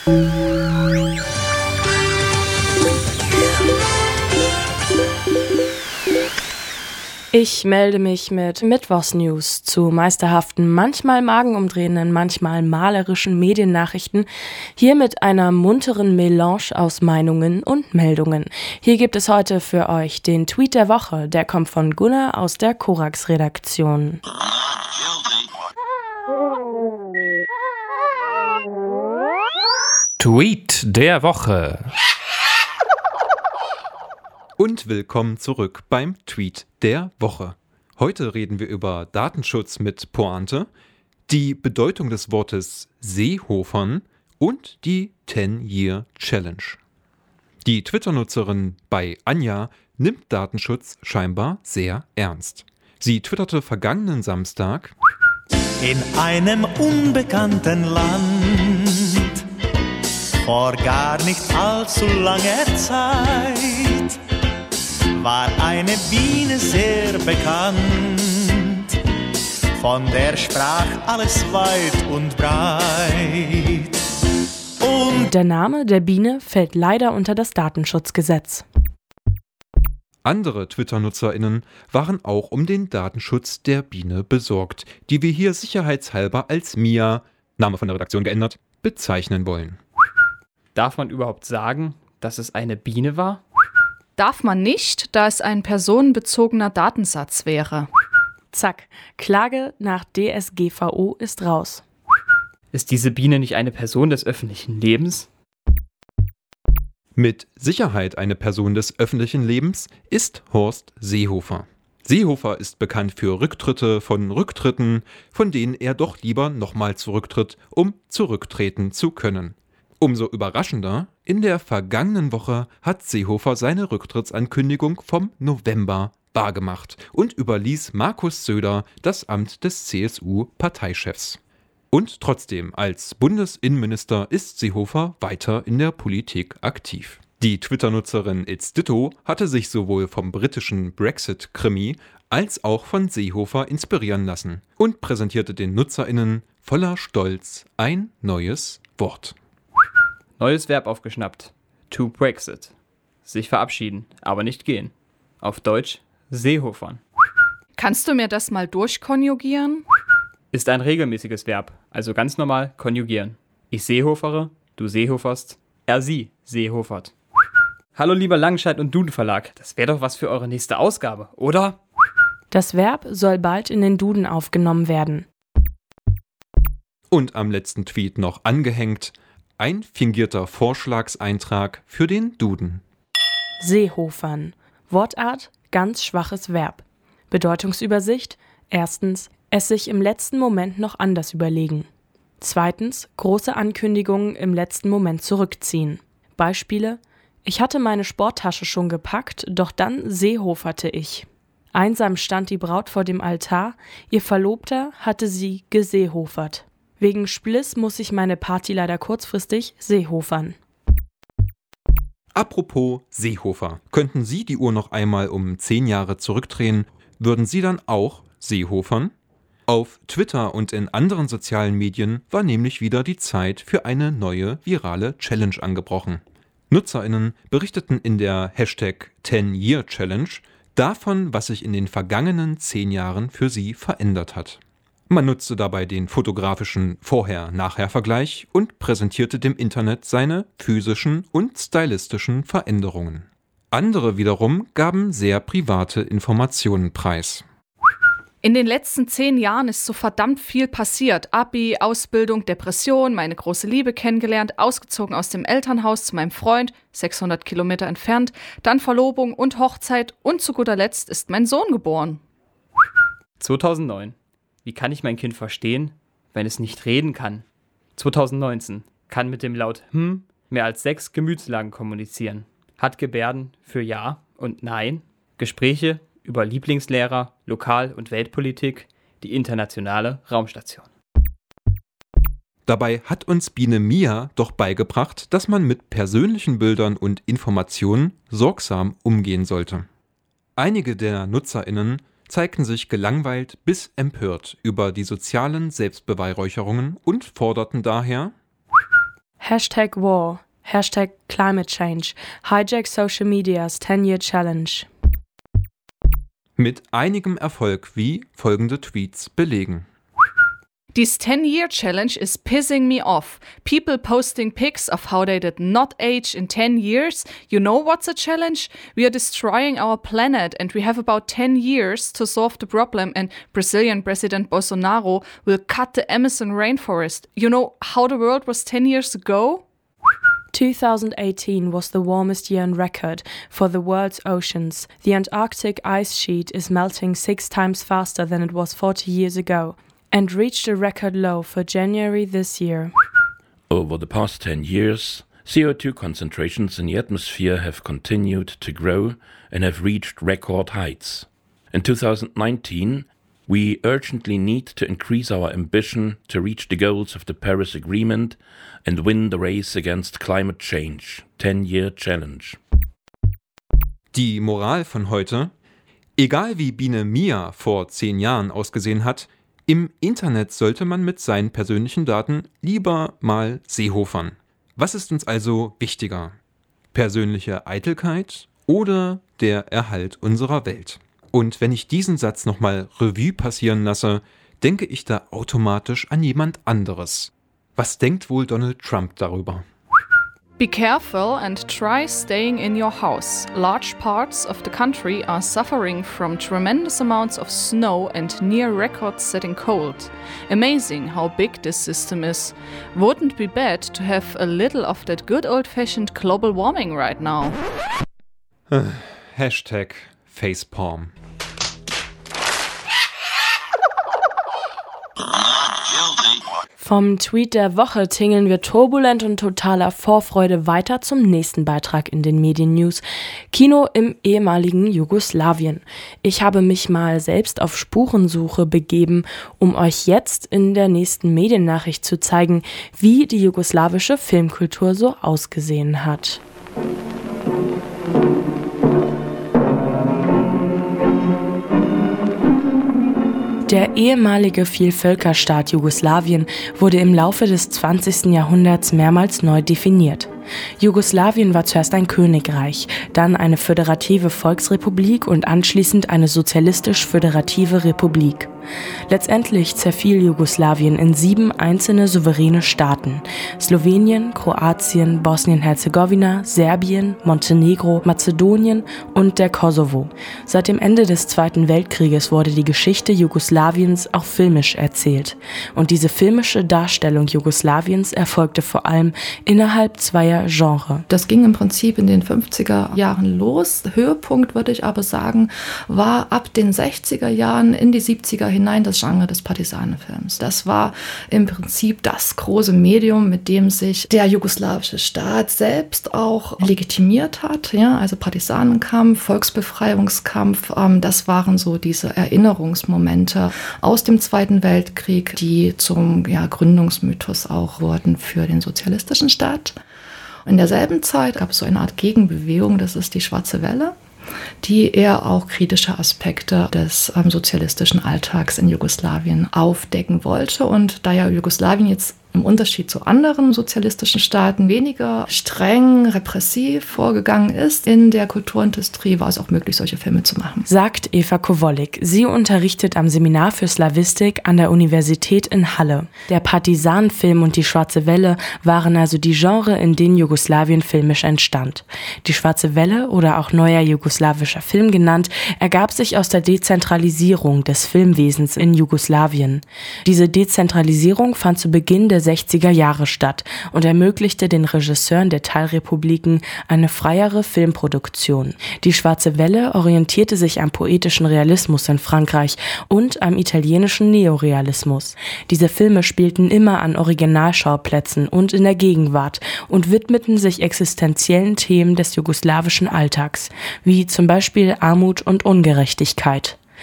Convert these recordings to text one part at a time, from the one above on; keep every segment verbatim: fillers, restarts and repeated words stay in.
Ich melde mich mit Mittwochsnews zu meisterhaften, manchmal magenumdrehenden, manchmal malerischen Mediennachrichten. Hier mit einer munteren Melange aus Meinungen und Meldungen. Hier gibt es heute für euch den Tweet der Woche. Der kommt von Gunnar aus der Korax-Redaktion. Tweet der Woche. Und willkommen zurück beim Tweet der Woche. Heute reden wir über Datenschutz mit Pointe, die Bedeutung des Wortes Seehofern und die Ten-Year-Challenge. Die Twitter-Nutzerin bei Anja nimmt Datenschutz scheinbar sehr ernst. Sie twitterte vergangenen Samstag: In einem unbekannten Land, vor gar nicht allzu langer Zeit, war eine Biene sehr bekannt, von der sprach alles weit und breit. Und der Name der Biene fällt leider unter das Datenschutzgesetz. Andere Twitter-NutzerInnen waren auch um den Datenschutz der Biene besorgt, die wir hier sicherheitshalber als Mia, Name von der Redaktion geändert, bezeichnen wollen. Darf man überhaupt sagen, dass es eine Biene war? Darf man nicht, da es ein personenbezogener Datensatz wäre. Zack, Klage nach D S G V O ist raus. Ist diese Biene nicht eine Person des öffentlichen Lebens? Mit Sicherheit eine Person des öffentlichen Lebens ist Horst Seehofer. Seehofer ist bekannt für Rücktritte von Rücktritten, von denen er doch lieber nochmal zurücktritt, um zurücktreten zu können. Umso überraschender, in der vergangenen Woche hat Seehofer seine Rücktrittsankündigung vom November wahrgemacht und überließ Markus Söder das Amt des C S U-Parteichefs. Und trotzdem, als Bundesinnenminister ist Seehofer weiter in der Politik aktiv. Die Twitter-Nutzerin It's Ditto hatte sich sowohl vom britischen Brexit-Krimi als auch von Seehofer inspirieren lassen und präsentierte den NutzerInnen voller Stolz ein neues Wort. Neues Verb aufgeschnappt. To Brexit. Sich verabschieden, aber nicht gehen. Auf Deutsch Seehofern. Kannst du mir das mal durchkonjugieren? Ist ein regelmäßiges Verb, also ganz normal konjugieren. Ich seehofere, du seehoferst, er sie seehofert. Hallo lieber Langenscheidt und Duden Verlag, das wäre doch was für eure nächste Ausgabe, oder? Das Verb soll bald in den Duden aufgenommen werden. Und am letzten Tweet noch angehängt: ein fingierter Vorschlagseintrag für den Duden. Seehofern. Wortart, ganz schwaches Verb. Bedeutungsübersicht: Erstens, es sich im letzten Moment noch anders überlegen. Zweitens, große Ankündigungen im letzten Moment zurückziehen. Beispiele: Ich hatte meine Sporttasche schon gepackt, doch dann seehoferte ich. Einsam stand die Braut vor dem Altar, ihr Verlobter hatte sie geseehofert. Wegen Spliss muss ich meine Party leider kurzfristig seehofern. Apropos Seehofer. Könnten Sie die Uhr noch einmal um zehn Jahre zurückdrehen, würden Sie dann auch seehofern? Auf Twitter und in anderen sozialen Medien war nämlich wieder die Zeit für eine neue virale Challenge angebrochen. NutzerInnen berichteten in der Hashtag Ten-Year-Challenge davon, was sich in den vergangenen zehn Jahren für sie verändert hat. Man nutzte dabei den fotografischen Vorher-Nachher-Vergleich und präsentierte dem Internet seine physischen und stylistischen Veränderungen. Andere wiederum gaben sehr private Informationen preis. In den letzten zehn Jahren ist so verdammt viel passiert. Abi, Ausbildung, Depression, meine große Liebe kennengelernt, ausgezogen aus dem Elternhaus zu meinem Freund, sechshundert Kilometer entfernt, dann Verlobung und Hochzeit und zu guter Letzt ist mein Sohn geboren. zweitausendneun. Wie kann ich mein Kind verstehen, wenn es nicht reden kann? zweitausendneunzehn. Kann mit dem Laut hm mehr als sechs Gemütslagen kommunizieren. Hat Gebärden für Ja und Nein. Gespräche über Lieblingslehrer, Lokal- und Weltpolitik, die internationale Raumstation. Dabei hat uns Biene Mia doch beigebracht, dass man mit persönlichen Bildern und Informationen sorgsam umgehen sollte. Einige der NutzerInnen zeigten sich gelangweilt bis empört über die sozialen Selbstbeweihräucherungen und forderten daher: Hashtag War, Hashtag Climate Change, Hijack Social Media's ten-Year Challenge. Mit einigem Erfolg, wie folgende Tweets belegen. This ten-year challenge is pissing me off. People posting pics of how they did not age in ten years. You know what's a challenge? We are destroying our planet and we have about ten years to solve the problem, and Brazilian President Bolsonaro will cut the Amazon rainforest. You know how the world was ten years ago? twenty eighteen was the warmest year on record for the world's oceans. The Antarctic ice sheet is melting six times faster than it was forty years ago, and reached a record low for January this year. Over the past ten years, C O two concentrations in the atmosphere have continued to grow and have reached record heights. In two thousand nineteen, we urgently need to increase our ambition to reach the goals of the Paris Agreement and win the race against climate change. ten-Year Challenge. Die Moral von heute: Egal wie Biene Mia vor zehn Jahren ausgesehen hat, im Internet sollte man mit seinen persönlichen Daten lieber mal Seehofern. Was ist uns also wichtiger? Persönliche Eitelkeit oder der Erhalt unserer Welt? Und wenn ich diesen Satz nochmal Revue passieren lasse, denke ich da automatisch an jemand anderes. Was denkt wohl Donald Trump darüber? Be careful and try staying in your house. Large parts of the country are suffering from tremendous amounts of snow and near record-setting cold. Amazing how big this system is. Wouldn't be bad to have a little of that good old-fashioned global warming right now. Hashtag Facepalm. Vom Tweet der Woche tingeln wir turbulent und totaler Vorfreude weiter zum nächsten Beitrag in den Medien-News. Kino im ehemaligen Jugoslawien. Ich habe mich mal selbst auf Spurensuche begeben, um euch jetzt in der nächsten Mediennachricht zu zeigen, wie die jugoslawische Filmkultur so ausgesehen hat. Der ehemalige Vielvölkerstaat Jugoslawien wurde im Laufe des zwanzigsten Jahrhunderts mehrmals neu definiert. Jugoslawien war zuerst ein Königreich, dann eine föderative Volksrepublik und anschließend eine sozialistisch-föderative Republik. Letztendlich zerfiel Jugoslawien in sieben einzelne souveräne Staaten: Slowenien, Kroatien, Bosnien-Herzegowina, Serbien, Montenegro, Mazedonien und der Kosovo. Seit dem Ende des Zweiten Weltkrieges wurde die Geschichte Jugoslawiens auch filmisch erzählt. Und diese filmische Darstellung Jugoslawiens erfolgte vor allem innerhalb zweier Genres. Das ging im Prinzip in den fünfziger Jahren los. Höhepunkt, würde ich aber sagen, war ab den sechziger Jahren in die siebziger hinein das Genre des Partisanenfilms. Das war im Prinzip das große Medium, mit dem sich der jugoslawische Staat selbst auch legitimiert hat. Ja, also Partisanenkampf, Volksbefreiungskampf, ähm, das waren so diese Erinnerungsmomente aus dem Zweiten Weltkrieg, die zum ja, Gründungsmythos auch wurden für den sozialistischen Staat. In derselben Zeit gab es so eine Art Gegenbewegung, das ist die Schwarze Welle, die eher auch kritische Aspekte des ähm, sozialistischen Alltags in Jugoslawien aufdecken wollte. Und da ja Jugoslawien jetzt im Unterschied zu anderen sozialistischen Staaten weniger streng, repressiv vorgegangen ist in der Kulturindustrie, war es auch möglich, solche Filme zu machen. Sagt Eva Kowolik. Sie unterrichtet am Seminar für Slawistik an der Universität in Halle. Der Partisanenfilm und die Schwarze Welle waren also die Genre, in denen Jugoslawien filmisch entstand. Die Schwarze Welle, oder auch neuer jugoslawischer Film genannt, ergab sich aus der Dezentralisierung des Filmwesens in Jugoslawien. Diese Dezentralisierung fand zu Beginn der sechziger Jahre statt und ermöglichte den Regisseuren der Teilrepubliken eine freiere Filmproduktion. Die Schwarze Welle orientierte sich am poetischen Realismus in Frankreich und am italienischen Neorealismus. Diese Filme spielten immer an Originalschauplätzen und in der Gegenwart und widmeten sich existenziellen Themen des jugoslawischen Alltags, wie zum Beispiel Armut und Ungerechtigkeit.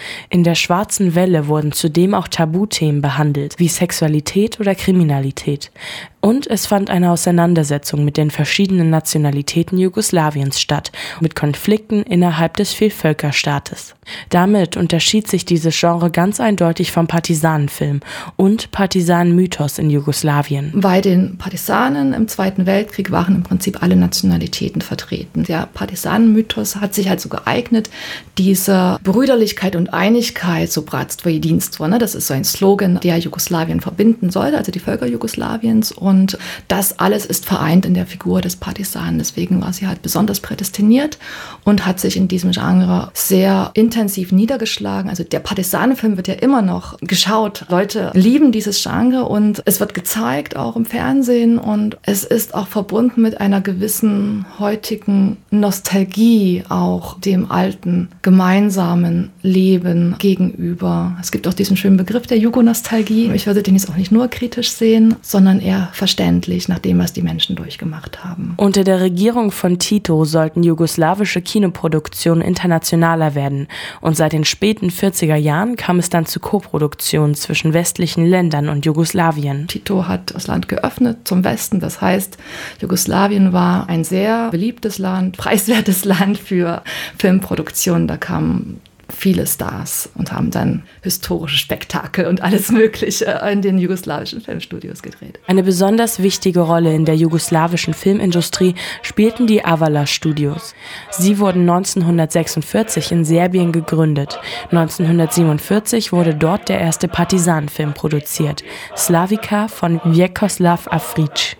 In der Schwarzen Welle wurden zudem auch Tabuthemen behandelt, wie Sexualität oder Kriminalität. Und es fand eine Auseinandersetzung mit den verschiedenen Nationalitäten Jugoslawiens statt, mit Konflikten innerhalb des Vielvölkerstaates. Damit unterschied sich dieses Genre ganz eindeutig vom Partisanenfilm und Partisanenmythos in Jugoslawien. Bei den Partisanen im Zweiten Weltkrieg waren im Prinzip alle Nationalitäten vertreten. Der Partisanenmythos hat sich also geeignet, diese Brüderlichkeit und Einigkeit, so Bratstvo jedinstvo, ne, das ist so ein Slogan, der Jugoslawien verbinden sollte, also die Völker Jugoslawiens. Und das alles ist vereint in der Figur des Partisanen. Deswegen war sie halt besonders prädestiniert und hat sich in diesem Genre sehr intensiv niedergeschlagen. Also der Partisanenfilm wird ja immer noch geschaut. Leute lieben dieses Genre und es wird gezeigt, auch im Fernsehen. Und es ist auch verbunden mit einer gewissen heutigen Nostalgie, auch dem alten gemeinsamen Leben gegenüber. Es gibt auch diesen schönen Begriff der Jugonostalgie. Ich würde den jetzt auch nicht nur kritisch sehen, sondern eher verständlich nach dem, was die Menschen durchgemacht haben. Unter der Regierung von Tito sollten jugoslawische Kinoproduktionen internationaler werden und seit den späten vierziger Jahren kam es dann zu Koproduktionen zwischen westlichen Ländern und Jugoslawien. Tito hat das Land geöffnet zum Westen, das heißt, Jugoslawien war ein sehr beliebtes Land, preiswertes Land für Filmproduktionen, da kamen viele Stars und haben dann historische Spektakel und alles Mögliche in den jugoslawischen Filmstudios gedreht. Eine besonders wichtige Rolle in der jugoslawischen Filmindustrie spielten die Avala Studios. Sie wurden neunzehnhundertsechsundvierzig in Serbien gegründet. neunzehnhundertsiebenundvierzig wurde dort der erste Partisanenfilm produziert, Slavica von Vjekoslav Afrić.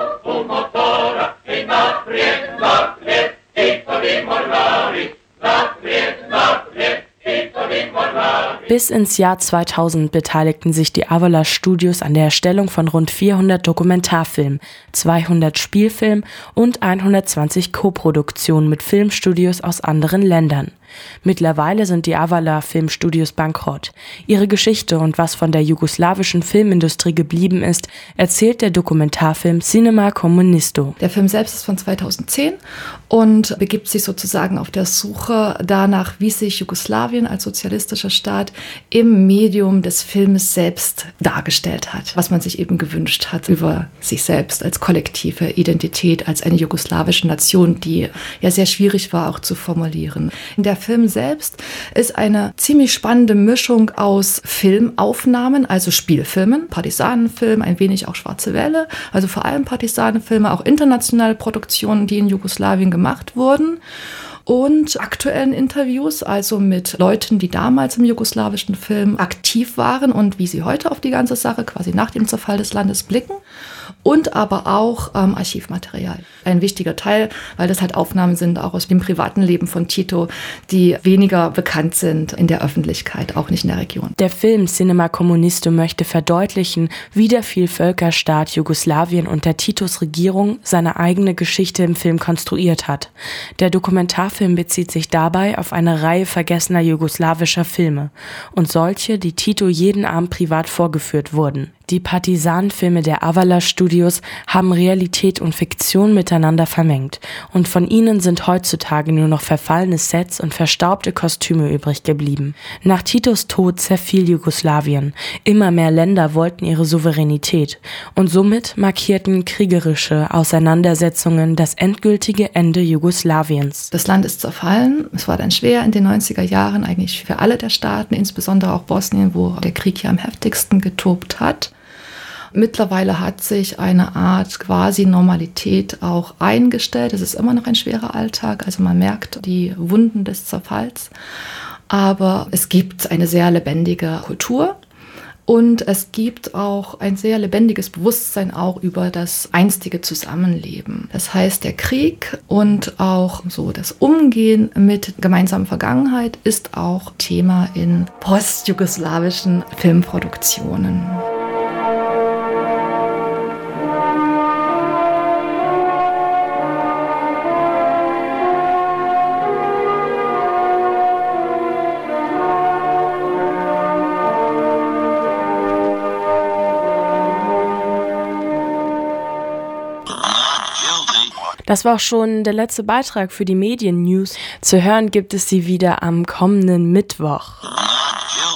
Bis ins Jahr zweitausend beteiligten sich die Avala Studios an der Erstellung von rund vierhundert Dokumentarfilmen, zweihundert Spielfilmen und hundertzwanzig Koproduktionen mit Filmstudios aus anderen Ländern. Mittlerweile sind die Avala Filmstudios bankrott. Ihre Geschichte und was von der jugoslawischen Filmindustrie geblieben ist, erzählt der Dokumentarfilm Cinema Komunisto. Der Film selbst ist von zweitausendzehn und begibt sich sozusagen auf der Suche danach, wie sich Jugoslawien als sozialistischer Staat im Medium des Filmes selbst dargestellt hat, was man sich eben gewünscht hat über sich selbst als kollektive Identität, als eine jugoslawische Nation, die ja sehr schwierig war auch zu formulieren. Der Film selbst ist eine ziemlich spannende Mischung aus Filmaufnahmen, also Spielfilmen, Partisanenfilm, ein wenig auch Schwarze Welle, also vor allem Partisanenfilme, auch internationale Produktionen, die in Jugoslawien gemacht wurden. Und aktuellen Interviews, also mit Leuten, die damals im jugoslawischen Film aktiv waren und wie sie heute auf die ganze Sache quasi nach dem Zerfall des Landes blicken. Und aber auch ähm, Archivmaterial. Ein wichtiger Teil, weil das halt Aufnahmen sind auch aus dem privaten Leben von Tito, die weniger bekannt sind in der Öffentlichkeit, auch nicht in der Region. Der Film Cinema Komunisto möchte verdeutlichen, wie der Vielvölkerstaat Jugoslawien unter Titos Regierung seine eigene Geschichte im Film konstruiert hat. Der Dokumentarfilm bezieht sich dabei auf eine Reihe vergessener jugoslawischer Filme und solche, die Tito jeden Abend privat vorgeführt wurden. Die Partisanenfilme der Avala Studios haben Realität und Fiktion miteinander vermengt und von ihnen sind heutzutage nur noch verfallene Sets und verstaubte Kostüme übrig geblieben. Nach Titos Tod zerfiel Jugoslawien. Immer mehr Länder wollten ihre Souveränität und somit markierten kriegerische Auseinandersetzungen das endgültige Ende Jugoslawiens. Das Land ist zerfallen. Es war dann schwer in den neunziger Jahren eigentlich für alle der Staaten, insbesondere auch Bosnien, wo der Krieg ja am heftigsten getobt hat. Mittlerweile hat sich eine Art quasi Normalität auch eingestellt. Es ist immer noch ein schwerer Alltag, also man merkt die Wunden des Zerfalls. Aber es gibt eine sehr lebendige Kultur und es gibt auch ein sehr lebendiges Bewusstsein auch über das einstige Zusammenleben. Das heißt, der Krieg und auch so das Umgehen mit gemeinsamer Vergangenheit ist auch Thema in postjugoslawischen Filmproduktionen. Das war auch schon der letzte Beitrag für die Medien-News. Zu hören gibt es sie wieder am kommenden Mittwoch.